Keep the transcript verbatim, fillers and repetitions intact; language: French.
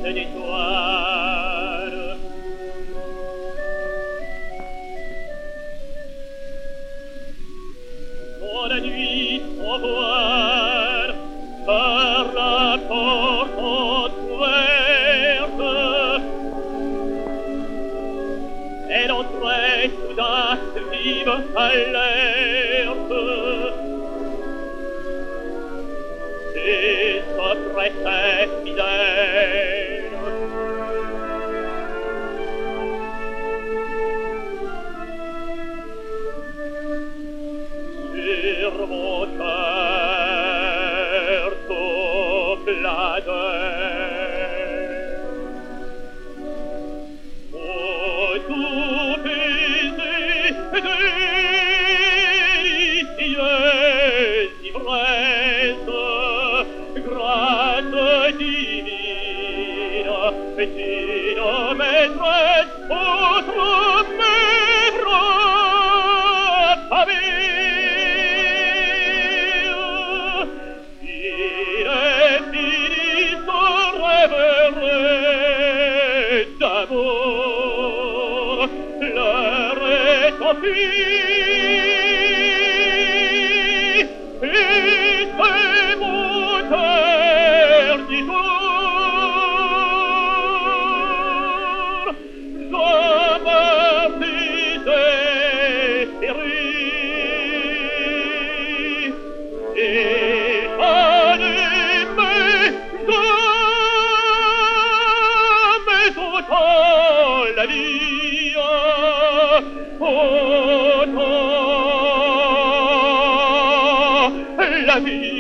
d'étoiles. Dans la nuit sans voile, par la porte entrouverte, elle entrait soudain vive, alerte, et s'offrait très fidèle. Sur mon cœur souffle la guerre. Oh, tout baiser délicieuse ivresse, grâce divine, divine maîtresse, autre mère affamée. Il est fini ce rêve d'amour, l'heure est enfuie, et c'est mon cœur qui tourne. Je me suis désespéré, et allumé jamais autant la vie, autant la vie.